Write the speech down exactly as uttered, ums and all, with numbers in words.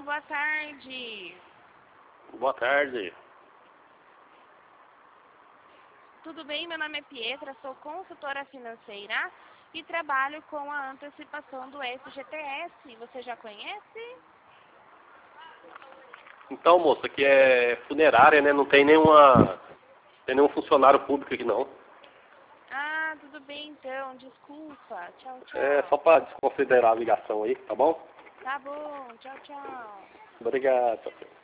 boa tarde. Boa tarde. Tudo bem? Meu nome é Pietra, sou consultora financeira e trabalho com a antecipação do F G T S. Você já conhece? Então, moça, aqui é funerária, né? Não tem nenhuma, tem nenhum funcionário público aqui, não. Ah, tudo bem então. Desculpa. Tchau, tchau. É só para desconsiderar a ligação aí, tá bom? Tá bom. Tchau, tchau. Obrigado.